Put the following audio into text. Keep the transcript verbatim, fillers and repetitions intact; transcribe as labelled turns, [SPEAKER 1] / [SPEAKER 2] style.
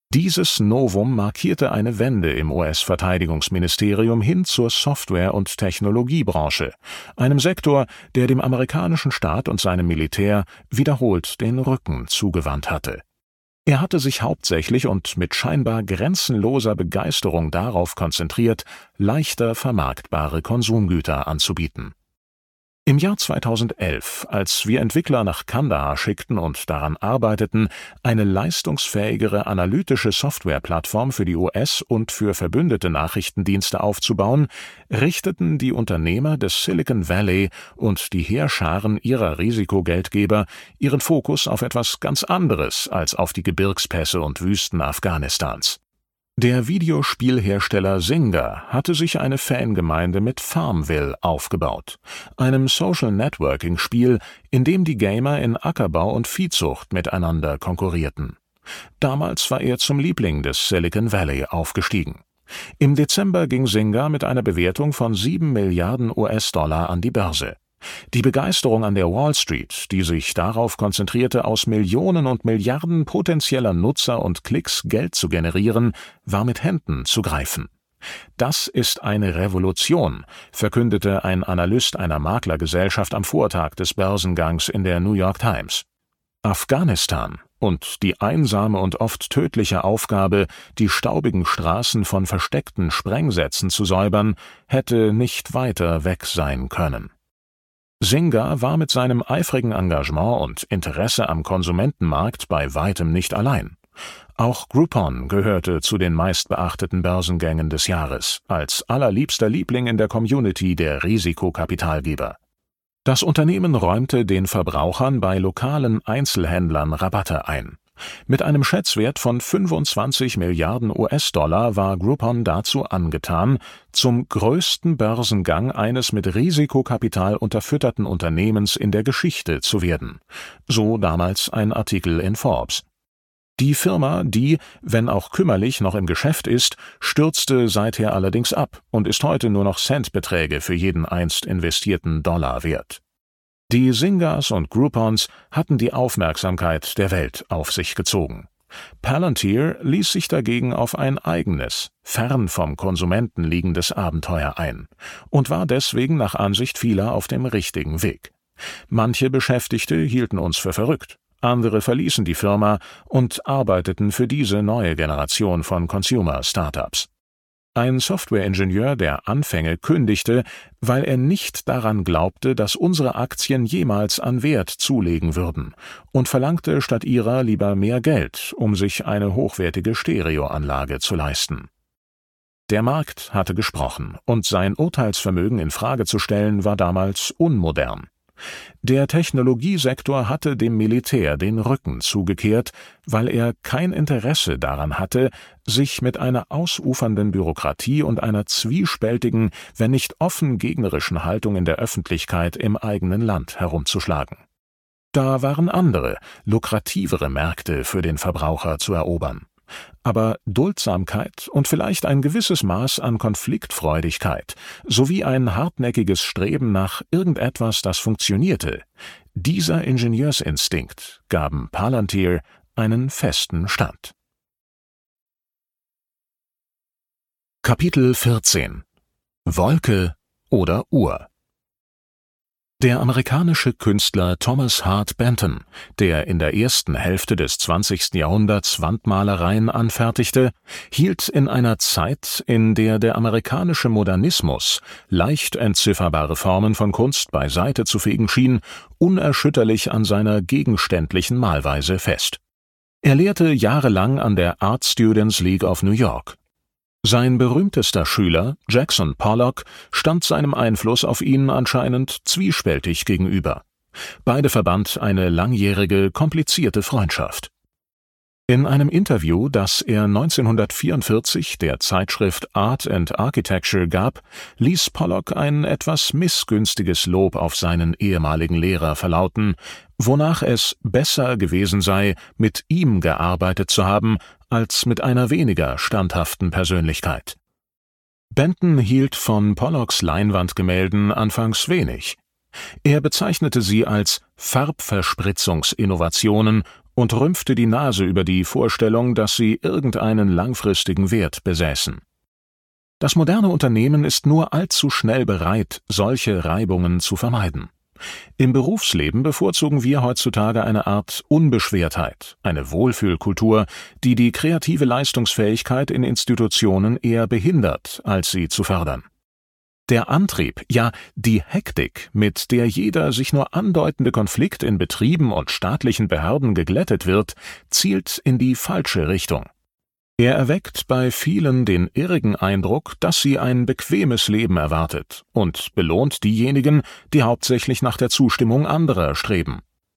[SPEAKER 1] Dieses Novum markierte eine Wende im U S-Verteidigungsministerium hin zur Software- und Technologiebranche, einem Sektor, der dem amerikanischen Staat und seinem Militär wiederholt den Rücken zugewandt hatte. Er hatte sich hauptsächlich und mit scheinbar grenzenloser Begeisterung darauf konzentriert, leichter vermarktbare Konsumgüter anzubieten. Im Jahr zweitausendelf, als wir Entwickler nach Kandahar schickten und daran arbeiteten, eine leistungsfähigere analytische Softwareplattform für die U S- und für verbündete Nachrichtendienste aufzubauen, richteten die Unternehmer des Silicon Valley und die Heerscharen ihrer Risikogeldgeber ihren Fokus auf etwas ganz anderes als auf die Gebirgspässe und Wüsten Afghanistans. Der Videospielhersteller Zynga hatte sich eine Fangemeinde mit Farmville aufgebaut, einem Social-Networking-Spiel, in dem die Gamer in Ackerbau und Viehzucht miteinander konkurrierten. Damals war er zum Liebling des Silicon Valley aufgestiegen. Im Dezember ging Zynga mit einer Bewertung von sieben Milliarden U S-Dollar an die Börse. Die Begeisterung an der Wall Street, die sich darauf konzentrierte, aus Millionen und Milliarden potenzieller Nutzer und Klicks Geld zu generieren, war mit Händen zu greifen. Das ist eine Revolution, verkündete ein Analyst einer Maklergesellschaft am Vortag des Börsengangs in der New York Times. Afghanistan und die einsame und oft tödliche Aufgabe, die staubigen Straßen von versteckten Sprengsätzen zu säubern, hätte nicht weiter weg sein können. Zynga war mit seinem eifrigen Engagement und Interesse am Konsumentenmarkt bei weitem nicht allein. Auch Groupon gehörte zu den meistbeachteten Börsengängen des Jahres, als allerliebster Liebling in der Community der Risikokapitalgeber. Das Unternehmen räumte den Verbrauchern bei lokalen Einzelhändlern Rabatte ein. Mit einem Schätzwert von fünfundzwanzig Milliarden U S-Dollar war Groupon dazu angetan, zum größten Börsengang eines mit Risikokapital unterfütterten Unternehmens in der Geschichte zu werden. So damals ein Artikel in Forbes. Die Firma, die, wenn auch kümmerlich noch im Geschäft ist, stürzte seither allerdings ab und ist heute nur noch Centbeträge für jeden einst investierten Dollar wert. Die Zyngas und Groupons hatten die Aufmerksamkeit der Welt auf sich gezogen. Palantir ließ sich dagegen auf ein eigenes, fern vom Konsumenten liegendes Abenteuer ein und war deswegen nach Ansicht vieler auf dem richtigen Weg. Manche Beschäftigte hielten uns für verrückt, andere verließen die Firma und arbeiteten für diese neue Generation von Consumer-Startups. Ein Softwareingenieur der Anfänge kündigte, weil er nicht daran glaubte, dass unsere Aktien jemals an Wert zulegen würden, und verlangte statt ihrer lieber mehr Geld, um sich eine hochwertige Stereoanlage zu leisten. Der Markt hatte gesprochen, und sein Urteilsvermögen in Frage zu stellen war damals unmodern. Der Technologiesektor hatte dem Militär den Rücken zugekehrt, weil er kein Interesse daran hatte, sich mit einer ausufernden Bürokratie und einer zwiespältigen, wenn nicht offen gegnerischen Haltung in der Öffentlichkeit im eigenen Land herumzuschlagen. Da waren andere, lukrativere Märkte für den Verbraucher zu erobern. Aber Duldsamkeit und vielleicht ein gewisses Maß an Konfliktfreudigkeit sowie ein hartnäckiges Streben nach irgendetwas, das funktionierte, dieser Ingenieursinstinkt gaben Palantir einen festen Stand. Kapitel vierzehn: Wolke oder Uhr. Der amerikanische Künstler Thomas Hart Benton, der in der ersten Hälfte des zwanzigsten Jahrhunderts Wandmalereien anfertigte, hielt in einer Zeit, in der der amerikanische Modernismus leicht entzifferbare Formen von Kunst beiseite zu fegen schien, unerschütterlich an seiner gegenständlichen Malweise fest. Er lehrte jahrelang an der Art Students League of New York. Sein berühmtester Schüler, Jackson Pollock, stand seinem Einfluss auf ihn anscheinend zwiespältig gegenüber. Beide verband eine langjährige, komplizierte Freundschaft. In einem Interview, das er neunzehnhundertvierundvierzig der Zeitschrift Art and Architecture gab, ließ Pollock ein etwas missgünstiges Lob auf seinen ehemaligen Lehrer verlauten, wonach es besser gewesen sei, mit ihm gearbeitet zu haben, als mit einer weniger standhaften Persönlichkeit. Benton hielt von Pollocks Leinwandgemälden anfangs wenig. Er bezeichnete sie als Farbverspritzungsinnovationen und rümpfte die Nase über die Vorstellung, dass sie irgendeinen langfristigen Wert besäßen. Das moderne Unternehmen ist nur allzu schnell bereit, solche Reibungen zu vermeiden. Im Berufsleben bevorzugen wir heutzutage eine Art Unbeschwertheit, eine Wohlfühlkultur, die die kreative Leistungsfähigkeit in Institutionen eher behindert, als sie zu fördern. Der Antrieb, ja die Hektik, mit der jeder sich nur andeutende Konflikt in Betrieben und staatlichen Behörden geglättet wird, zielt in die falsche Richtung. Er erweckt bei vielen den irrigen Eindruck, dass sie ein bequemes Leben erwartet und belohnt diejenigen, die hauptsächlich nach der Zustimmung anderer streben.